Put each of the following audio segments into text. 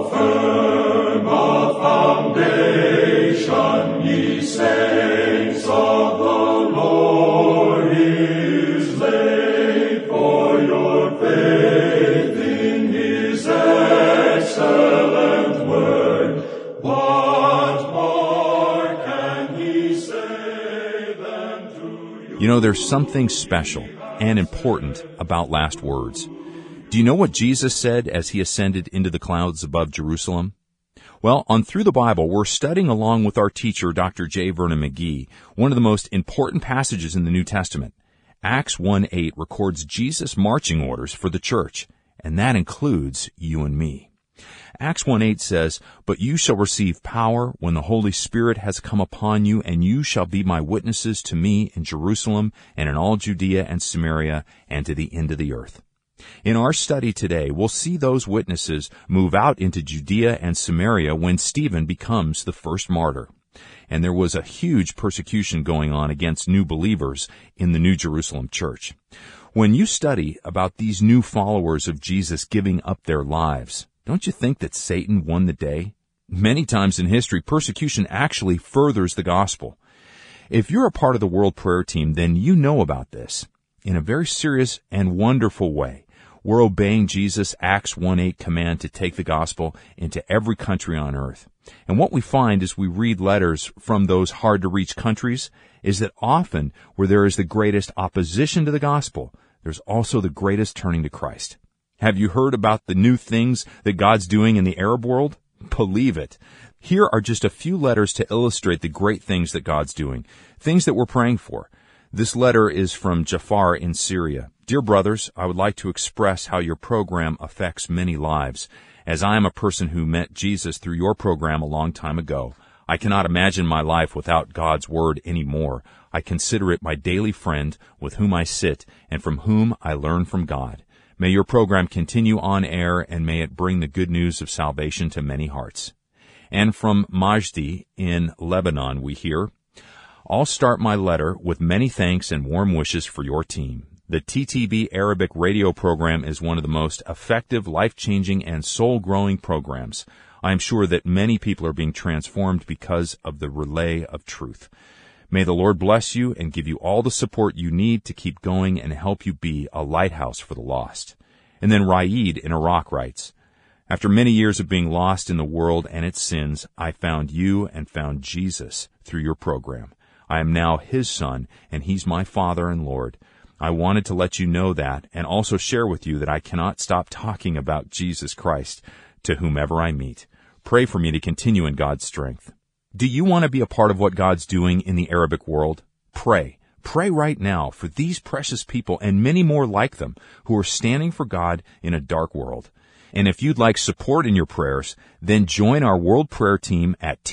firm a foundation, ye saints of the Lord, is laid, for your faith in his excellent word. What more can he say than to you? You know, there's something special and important about last words. Do you know what Jesus said as he ascended into the clouds above Jerusalem? Well, on Through the Bible, we're studying along with our teacher, Dr. J. Vernon McGee, one of the most important passages in the New Testament. Acts 1:8 records Jesus' marching orders for the church, and that includes you and me. Acts 1:8 says, "But you shall receive power when the Holy Spirit has come upon you, and you shall be my witnesses to me in Jerusalem and in all Judea and Samaria and to the end of the earth." In our study today, we'll see those witnesses move out into Judea and Samaria when Stephen becomes the first martyr. And there was a huge persecution going on against new believers in the New Jerusalem church. When you study about these new followers of Jesus giving up their lives, don't you think that Satan won the day? Many times in history, persecution actually furthers the gospel. If you're a part of the World Prayer Team, then you know about this. In a very serious and wonderful way, we're obeying Jesus' Acts 1:8 command to take the gospel into every country on earth. And what we find as we read letters from those hard-to-reach countries is that often where there is the greatest opposition to the gospel, there's also the greatest turning to Christ. Have you heard about the new things that God's doing in the Arab world? Believe it. Here are just a few letters to illustrate the great things that God's doing, things that we're praying for. This letter is from Jafar in Syria. Dear brothers, I would like to express how your program affects many lives. As I am a person who met Jesus through your program a long time ago, I cannot imagine my life without God's Word anymore. I consider it my daily friend with whom I sit and from whom I learn from God. May your program continue on air and may it bring the good news of salvation to many hearts. And from Majdi in Lebanon we hear, I'll start my letter with many thanks and warm wishes for your team. The TTB Arabic radio program is one of the most effective, life-changing, and soul-growing programs. I am sure that many people are being transformed because of the relay of truth. May the Lord bless you and give you all the support you need to keep going and help you be a lighthouse for the lost. And then Raid in Iraq writes, after many years of being lost in the world and its sins, I found you and found Jesus through your program. I am now His son, and He's my Father and Lord. I wanted to let you know that and also share with you that I cannot stop talking about Jesus Christ to whomever I meet. Pray for me to continue in God's strength. Do you want to be a part of what God's doing in the Arabic world? Pray. Pray right now for these precious people and many more like them who are standing for God in a dark world. And if you'd like support in your prayers, then join our World Prayer Team at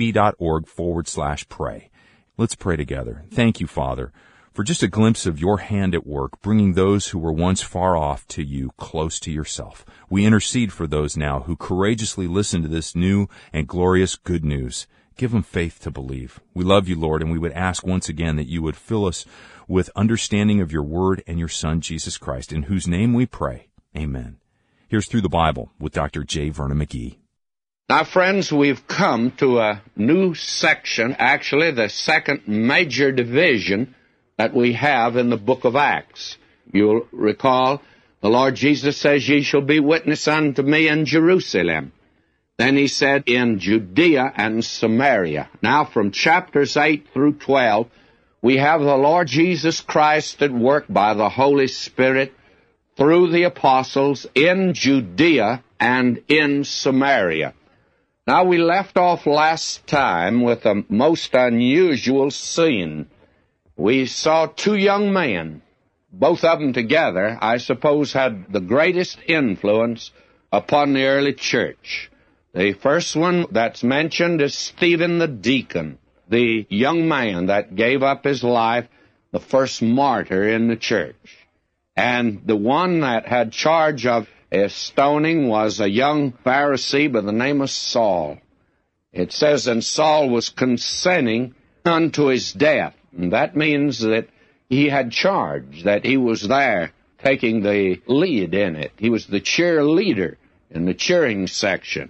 ttb.org/pray. Let's pray together. Thank you, Father, for just a glimpse of your hand at work, bringing those who were once far off to you close to yourself. We intercede for those now who courageously listen to this new and glorious good news. Give them faith to believe. We love you, Lord, and we would ask once again that you would fill us with understanding of your word and your Son, Jesus Christ, in whose name we pray. Amen. Here's Through the Bible with Dr. J. Vernon McGee. Now, friends, we've come to a new section, actually the second major division that we have in the book of Acts. You'll recall the Lord Jesus says, ye shall be witness unto me in Jerusalem. Then he said, in Judea and Samaria. Now, from chapters 8 through 12, we have the Lord Jesus Christ at work by the Holy Spirit through the apostles in Judea and in Samaria. Now, we left off last time with a most unusual scene. We saw two young men. Both of them together, I suppose, had the greatest influence upon the early church. The first one that's mentioned is Stephen the deacon, the young man that gave up his life, the first martyr in the church. And the one that had charge of stoning was a young Pharisee by the name of Saul. It says, and Saul was consenting unto his death. And that means that he had charge, that he was there taking the lead in it. He was the cheerleader in the cheering section.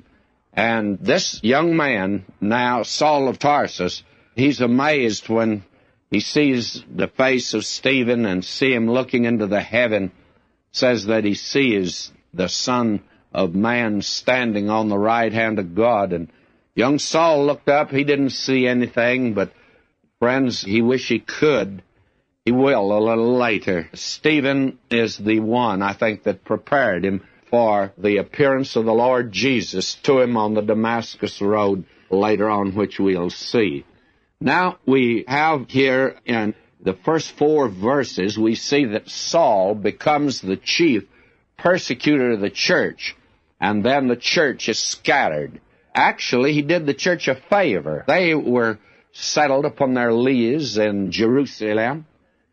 And this young man, now Saul of Tarsus, he's amazed when he sees the face of Stephen and see him looking into the heaven, says that he sees the Son of Man standing on the right hand of God. And young Saul looked up. He didn't see anything, but friends, he wished he could. He will a little later. Stephen is the one, I think, that prepared him for the appearance of the Lord Jesus to him on the Damascus Road later on, which we'll see. Now, we have here in the first 4 verses, we see that Saul becomes the chief persecutor of the church, and then the church is scattered. Actually, he did the church a favor. They were settled upon their leas in Jerusalem,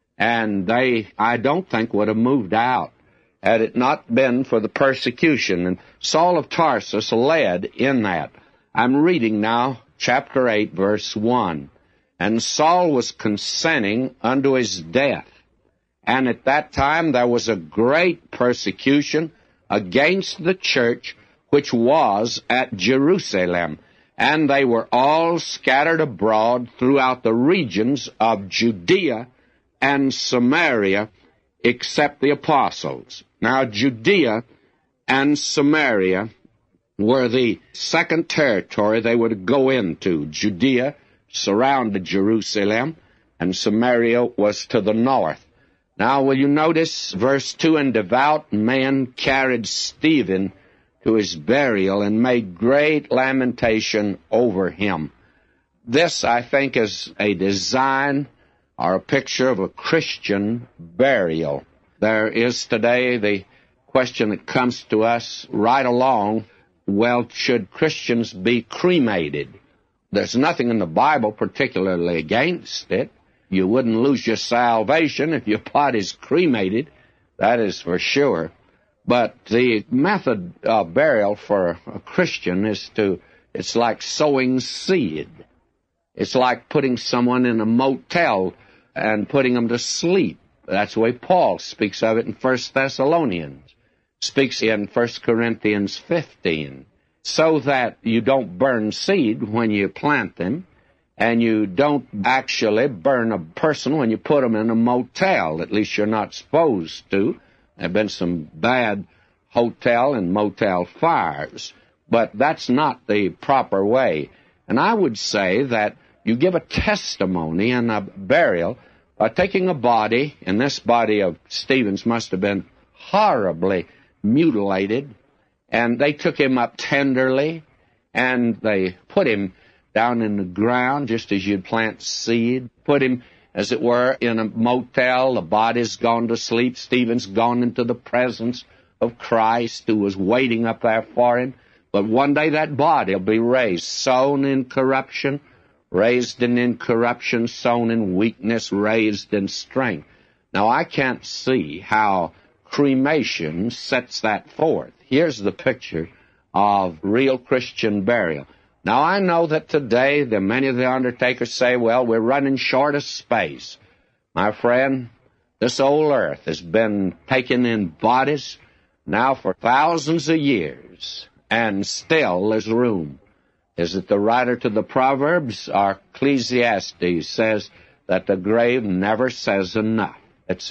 and they, I don't think, would have moved out had it not been for the persecution. And Saul of Tarsus led in that. I'm reading now chapter 8, verse 1. And Saul was consenting unto his death. And at that time there was a great persecution against the church which was at Jerusalem. And they were all scattered abroad throughout the regions of Judea and Samaria, except the apostles. Now, Judea and Samaria were the second territory they would go into. Judea surrounded Jerusalem, and Samaria was to the north. Now, will you notice verse 2, and devout men carried Stephen to his burial and made great lamentation over him. This, I think, is a design or a picture of a Christian burial. There is today the question that comes to us right along, well, should Christians be cremated? There's nothing in the Bible particularly against it. You wouldn't lose your salvation if your body's cremated, that is for sure. But the method of burial for a Christian is it's like sowing seed. It's like putting someone in a motel and putting them to sleep. That's the way Paul speaks of it in 1 Thessalonians, speaks in 1 Corinthians 15, so that you don't burn seed when you plant them, and you don't actually burn a person when you put them in a motel. At least you're not supposed to. There have been some bad hotel and motel fires, but that's not the proper way. And I would say that you give a testimony in a burial by taking a body, and this body of Stephen's must have been horribly mutilated, and they took him up tenderly, and they put him down in the ground just as you'd plant seed, put him, as it were, in a motel. The body's gone to sleep. Stephen's gone into the presence of Christ, who was waiting up there for him. But one day that body will be raised, sown in corruption, raised in incorruption, sown in weakness, raised in strength. Now, I can't see how cremation sets that forth. Here's the picture of real Christian burial. Now, I know that today many of the undertakers say, well, we're running short of space. My friend, this old earth has been taken in bodies now for thousands of years, and still there's room. Is it the writer to the Proverbs, or Ecclesiastes, says that the grave never says enough. It's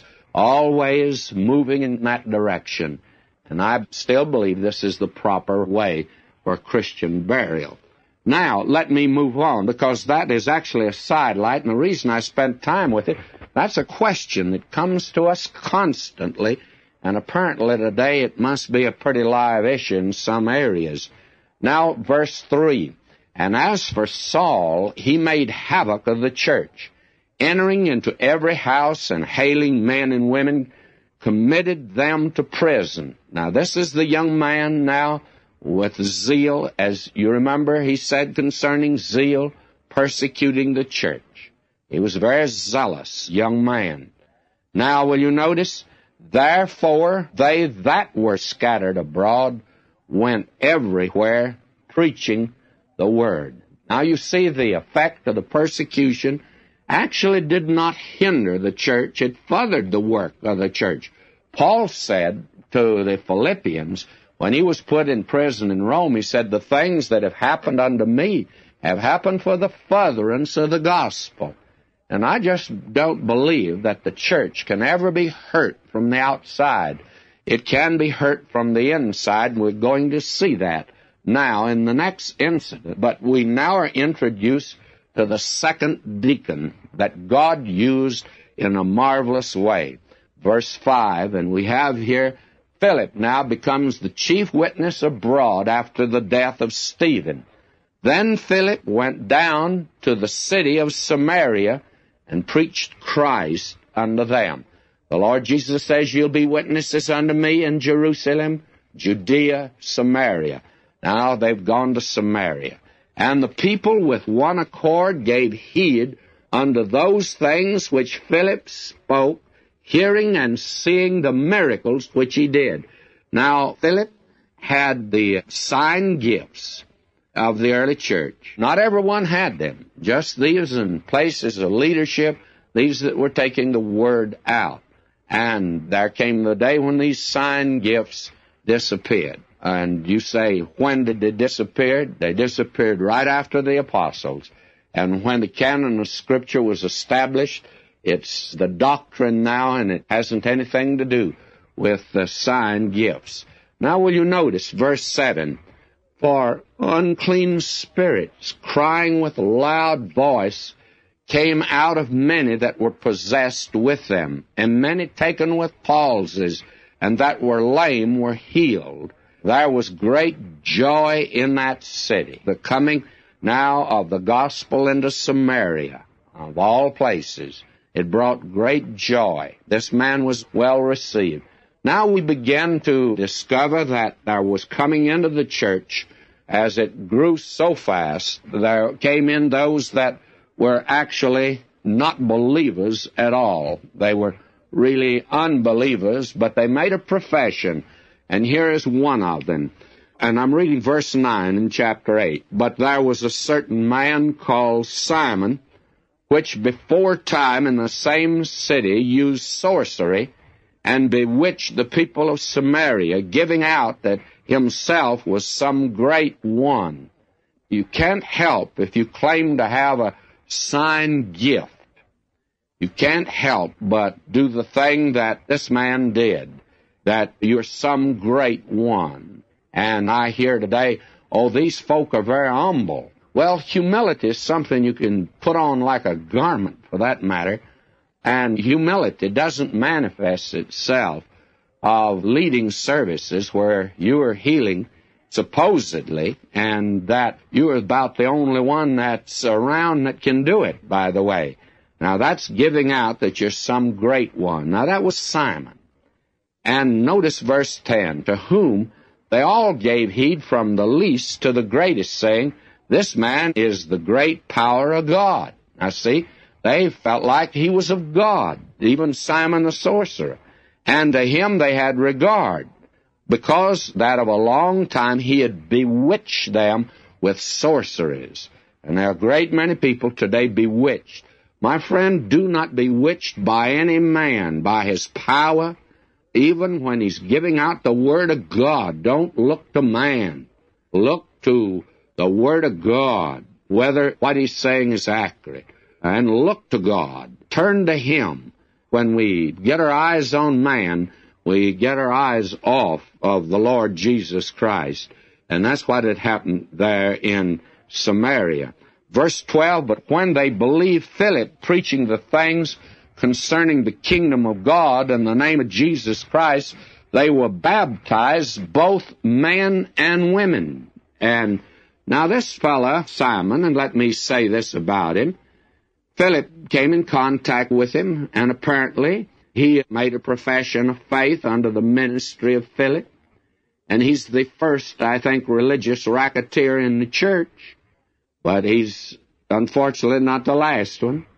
always moving in that direction. And I still believe this is the proper way for Christian burial. Now, let me move on, because that is actually a sidelight, and the reason I spent time with it, that's a question that comes to us constantly, and apparently today it must be a pretty live issue in some areas. Now, verse 3, and as for Saul, he made havoc of the church, entering into every house and hailing men and women, committed them to prison. Now, this is the young man now with zeal. As you remember, he said concerning zeal, persecuting the church. He was a very zealous young man. Now, will you notice? Therefore, they that were scattered abroad went everywhere preaching the word. Now, you see the effect of the persecution actually did not hinder the church. It furthered the work of the church. Paul said to the Philippians, When he was put in prison in Rome, he said, the things that have happened unto me have happened for the furtherance of the gospel. And I just don't believe that the church can ever be hurt from the outside. It can be hurt from the inside, and we're going to see that now in the next incident. But we now are introduced to the second deacon that God used in a marvelous way. Verse 5, and we have here Philip now becomes the chief witness abroad after the death of Stephen. Then Philip went down to the city of Samaria and preached Christ unto them. The Lord Jesus says, you'll be witnesses unto me in Jerusalem, Judea, Samaria. Now they've gone to Samaria. And the people with one accord gave heed unto those things which Philip spoke, hearing and seeing the miracles which he did. Now, Philip had the sign gifts of the early church. Not everyone had them. Just these in places of leadership, these that were taking the word out. And there came the day when these sign gifts disappeared. And you say, when did they disappear? They disappeared right after the apostles. And when the canon of Scripture was established, it's the doctrine now, and it hasn't anything to do with the sign gifts. Now will you notice verse 7, for unclean spirits, crying with a loud voice, came out of many that were possessed with them, and many taken with palsies, and that were lame were healed. There was great joy in that city. The coming now of the gospel into Samaria, of all places, it brought great joy. This man was well received. Now we begin to discover that there was coming into the church, as it grew so fast, there came in those that were actually not believers at all. They were really unbelievers, but they made a profession. And here is one of them. And I'm reading verse 9 in chapter 8. But there was a certain man called Simon, which before time in the same city used sorcery, and bewitched the people of Samaria, giving out that himself was some great one. You can't help if you claim to have a sign gift. You can't help but do the thing that this man did, that you're some great one. And I hear today, oh, these folk are very humble. Well, humility is something you can put on like a garment, for that matter. And humility doesn't manifest itself of leading services where you are healing, supposedly, and that you're about the only one that's around that can do it, by the way. Now, that's giving out that you're some great one. Now, that was Simon. And notice verse 10, to whom they all gave heed from the least to the greatest, saying, this man is the great power of God. Now, see, they felt like he was of God, even Simon the sorcerer. And to him they had regard, because that of a long time he had bewitched them with sorceries. And there are a great many people today bewitched. My friend, do not be bewitched by any man, by his power, even when he's giving out the Word of God. Don't look to man. Look to the Word of God, whether what he's saying is accurate. And look to God. Turn to Him. When we get our eyes on man, we get our eyes off of the Lord Jesus Christ. And that's what had happened there in Samaria. Verse 12, but when they believed Philip preaching the things concerning the kingdom of God and the name of Jesus Christ, they were baptized, both men and women. And now this fella, Simon, and let me say this about him, Philip came in contact with him, and apparently he made a profession of faith under the ministry of Philip. And he's the first, I think, religious racketeer in the church. But he's, unfortunately, not the last one.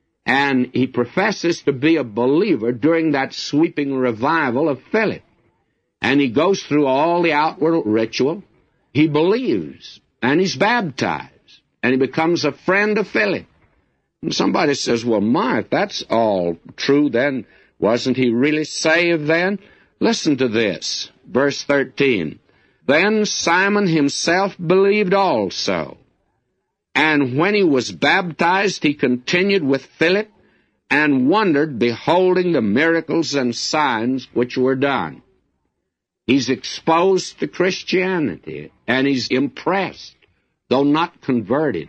And he professes to be a believer during that sweeping revival of Philip. And he goes through all the outward ritual. He believes, and he's baptized, and he becomes a friend of Philip. And somebody says, well, my, if that's all true, then wasn't he really saved then? Listen to this, verse 13. Then Simon himself believed also. And when he was baptized, he continued with Philip, and wondered, beholding the miracles and signs which were done. He's exposed to Christianity, and he's impressed, though not converted.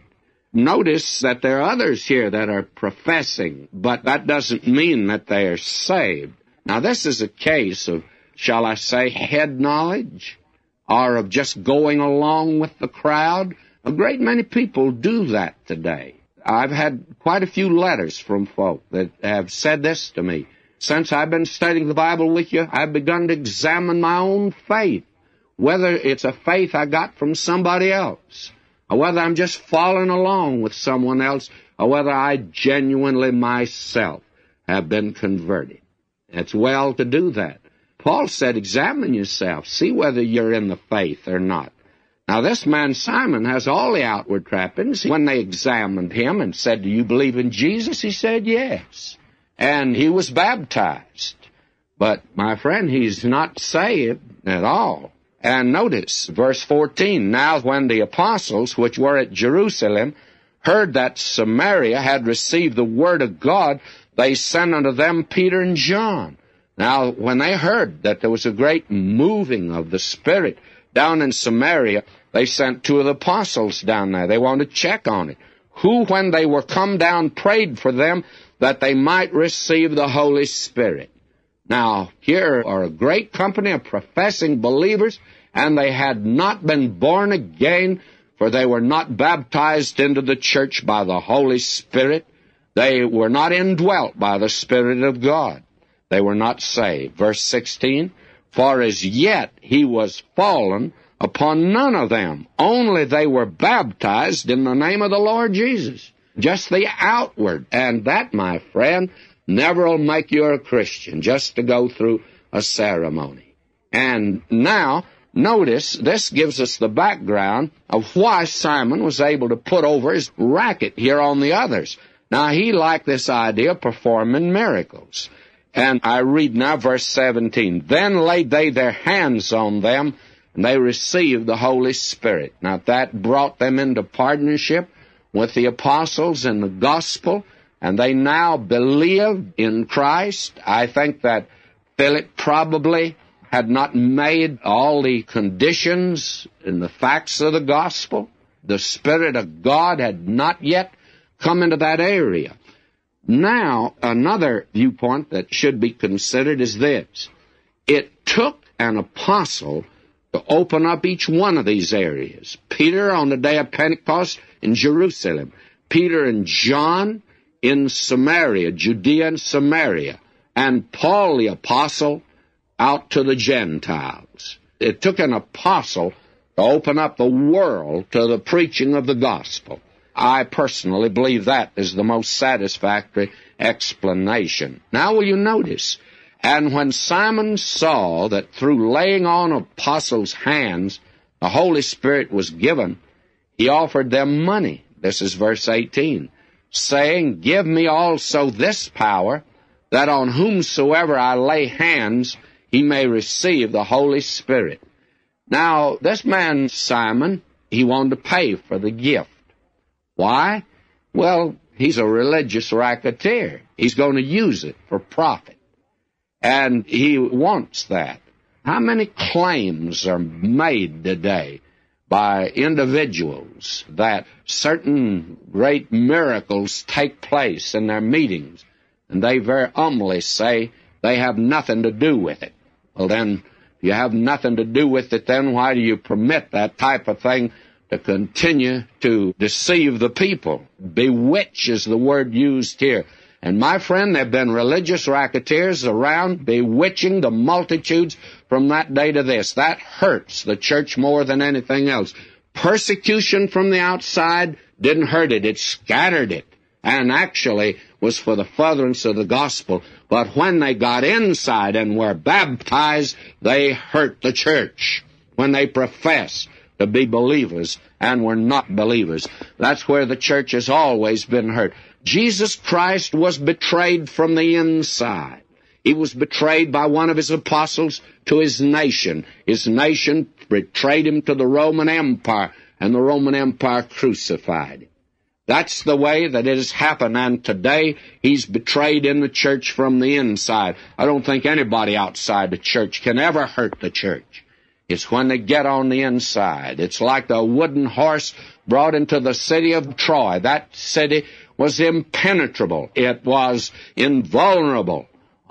Notice that there are others here that are professing, but that doesn't mean that they are saved. Now, this is a case of, shall I say, head knowledge, or of just going along with the crowd. A great many people do that today. I've had quite a few letters from folk that have said this to me. Since I've been studying the Bible with you, I've begun to examine my own faith, whether it's a faith I got from somebody else, or whether I'm just following along with someone else, or whether I genuinely myself have been converted. It's well to do that. Paul said, examine yourself, see whether you're in the faith or not. Now, this man Simon has all the outward trappings. When they examined him and said, do you believe in Jesus? He said, yes. And he was baptized. But, my friend, he's not saved at all. And notice, verse 14, now when the apostles, which were at Jerusalem, heard that Samaria had received the word of God, they sent unto them Peter and John. Now, when they heard that there was a great moving of the Spirit down in Samaria, they sent two of the apostles down there. They wanted to check on it. Who, when they were come down, prayed for them that they might receive the Holy Spirit. Now, here are a great company of professing believers, and they had not been born again, for they were not baptized into the church by the Holy Spirit. They were not indwelt by the Spirit of God. They were not saved. Verse 16, for as yet he was fallen upon none of them, only they were baptized in the name of the Lord Jesus. Just the outward. And that, my friend, never will make you a Christian, just to go through a ceremony. And now, notice, this gives us the background of why Simon was able to put over his racket here on the others. Now, he liked this idea of performing miracles. And I read now verse 17, then laid they their hands on them, and they received the Holy Spirit. Now, that brought them into partnership with the apostles in the gospel, and they now believed in Christ. I think that Philip probably had not made all the conditions and the facts of the gospel. The Spirit of God had not yet come into that area. Now, another viewpoint that should be considered is this. It took an apostle to open up each one of these areas. Peter on the day of Pentecost in Jerusalem. Peter and John in Samaria, Judea and Samaria. And Paul the apostle out to the Gentiles. It took an apostle to open up the world to the preaching of the gospel. I personally believe that is the most satisfactory explanation. Now will you notice, and when Simon saw that through laying on apostles' hands the Holy Spirit was given, he offered them money. This is verse 18, saying, give me also this power, that on whomsoever I lay hands, he may receive the Holy Spirit. Now, this man, Simon, he wanted to pay for the gift. Why? Well, he's a religious racketeer. He's going to use it for profit. And he wants that. How many claims are made today by individuals that certain great miracles take place in their meetings, and they very humbly say they have nothing to do with it? Well, then, if you have nothing to do with it, then why do you permit that type of thing to continue to deceive the people? Bewitch is the word used here. And my friend, there have been religious racketeers around bewitching the multitudes from that day to this. That hurts the church more than anything else. Persecution from the outside didn't hurt it. It scattered it, and actually was for the furtherance of the gospel. But when they got inside and were baptized, they hurt the church. When they professed to be believers and were not believers. That's where the church has always been hurt. Jesus Christ was betrayed from the inside. He was betrayed by one of his apostles to his nation. His nation betrayed him to the Roman Empire, and the Roman Empire crucified him. That's the way that it has happened, and today he's betrayed in the church from the inside. I don't think anybody outside the church can ever hurt the church. It's when they get on the inside. It's like the wooden horse brought into the city of Troy. That city was impenetrable. It was invulnerable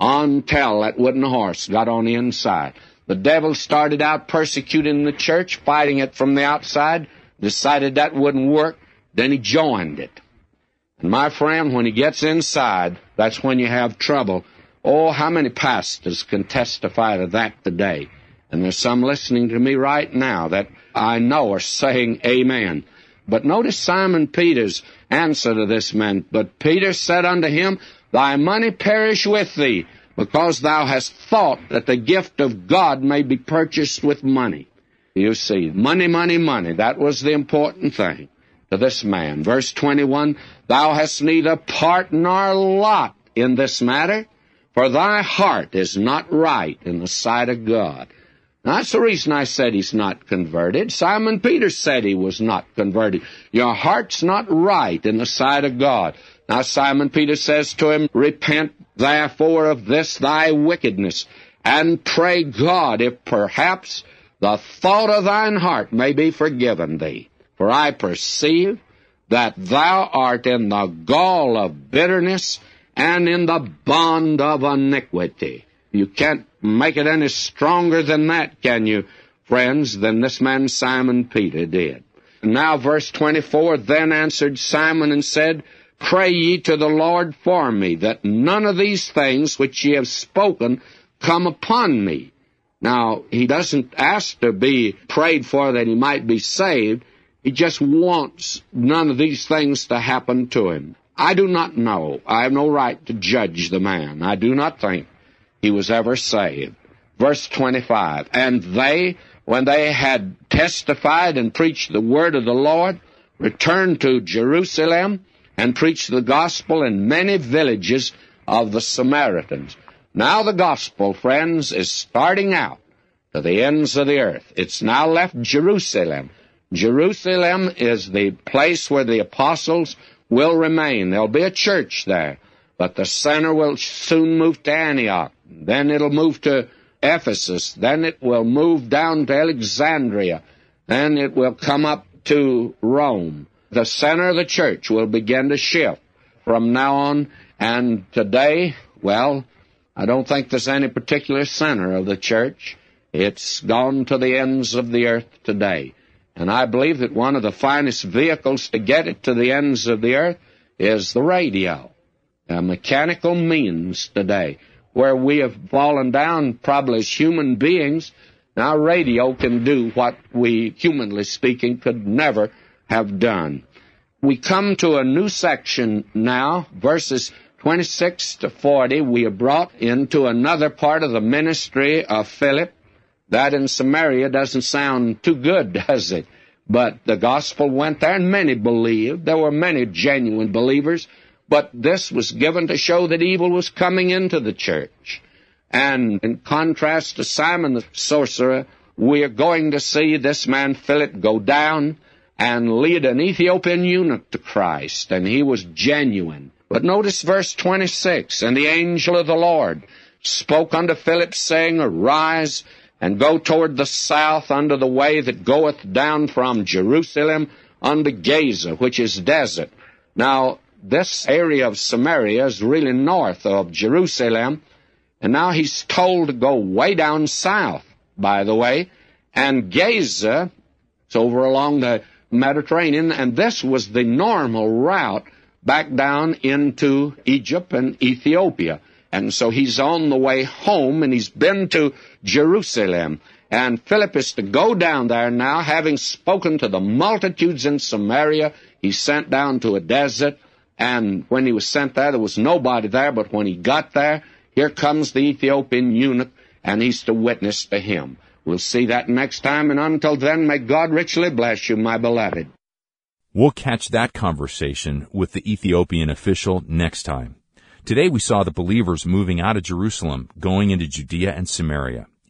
until that wooden horse got on the inside. The devil started out persecuting the church, fighting it from the outside, decided that wouldn't work, then he joined it. And my friend, when he gets inside, that's when you have trouble. Oh, how many pastors can testify to that today? And there's some listening to me right now that I know are saying amen. But notice Simon Peter's answer to this man. But Peter said unto him, Thy money perish with thee, because thou hast thought that the gift of God may be purchased with money. You see, money, money, money. That was the important thing to this man. Verse 21, Thou hast neither part nor lot in this matter, for thy heart is not right in the sight of God. Now, that's the reason I said he's not converted. Simon Peter said he was not converted. Your heart's not right in the sight of God. Now, Simon Peter says to him, Repent therefore of this thy wickedness, and pray God if perhaps the thought of thine heart may be forgiven thee. For I perceive that thou art in the gall of bitterness and in the bond of iniquity. You can't make it any stronger than that, can you, friends, than this man Simon Peter did. And now verse 24, Then answered Simon and said, Pray ye to the Lord for me, that none of these things which ye have spoken come upon me. Now, he doesn't ask to be prayed for that he might be saved. He just wants none of these things to happen to him. I do not know. I have no right to judge the man. I do not think he was ever saved. Verse 25, And they, when they had testified and preached the word of the Lord, returned to Jerusalem and preached the gospel in many villages of the Samaritans. Now the gospel, friends, is starting out to the ends of the earth. It's now left Jerusalem. Jerusalem is the place where the apostles will remain. There'll be a church there, but the center will soon move to Antioch. Then it'll move to Ephesus. Then it will move down to Alexandria. Then it will come up to Rome. The center of the church will begin to shift from now on. And today, well, I don't think there's any particular center of the church. It's gone to the ends of the earth today. And I believe that one of the finest vehicles to get it to the ends of the earth is the radio, a mechanical means today, where we have fallen down probably as human beings. Now radio can do what we, humanly speaking, could never have done. We come to a new section now, verses 26 to 40. We are brought into another part of the ministry of Philip. That in Samaria doesn't sound too good, does it? But the gospel went there, and many believed. There were many genuine believers. But this was given to show that evil was coming into the church. And in contrast to Simon the sorcerer, we are going to see this man Philip go down and lead an Ethiopian eunuch to Christ, and he was genuine. But notice verse 26, And the angel of the Lord spoke unto Philip, saying, Arise, and go toward the south unto the way that goeth down from Jerusalem unto Gaza, which is desert. Now, this area of Samaria is really north of Jerusalem, and now he's told to go way down south, by the way, and Gaza, it's over along the Mediterranean, and this was the normal route back down into Egypt and Ethiopia. And so he's on the way home, and he's been to Jerusalem. And Philip is to go down there now, having spoken to the multitudes in Samaria. He's sent down to a desert, and when he was sent there was nobody there, but when he got there, here comes the Ethiopian eunuch, and he's to witness to him. We'll see that next time, and until then, may God richly bless you, my beloved. We'll catch that conversation with the Ethiopian official next time. Today we saw the believers moving out of Jerusalem, going into Judea and Samaria.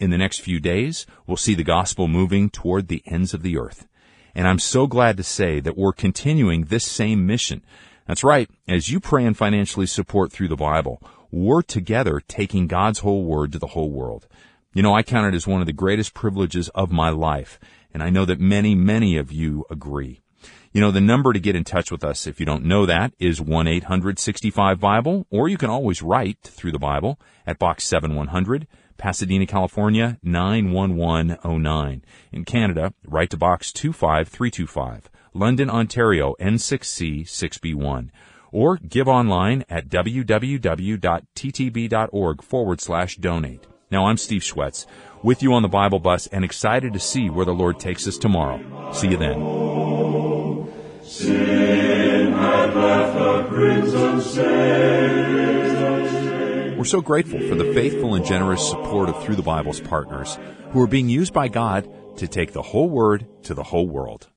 In the next few days, we'll see the gospel moving toward the ends of the earth. And I'm so glad to say that we're continuing this same mission. That's right. As you pray and financially support Through the Bible, we're together taking God's whole word to the whole world. You know, I count it as one of the greatest privileges of my life, and I know that many, many of you agree. You know, the number to get in touch with us, if you don't know that, is 1-800-65-BIBLE, or you can always write Through the Bible at Box 7100, Pasadena, California, 91109. In Canada, write to Box 25325, London, Ontario, N6C 6B1. Or give online at www.ttb.org/donate. Now, I'm Steve Schwetz, with you on the Bible Bus and excited to see where the Lord takes us tomorrow. See you then. Sin had left a crimson stain. We're so grateful for the faithful and generous support of Through the Bible's partners, who are being used by God to take the whole Word to the whole world.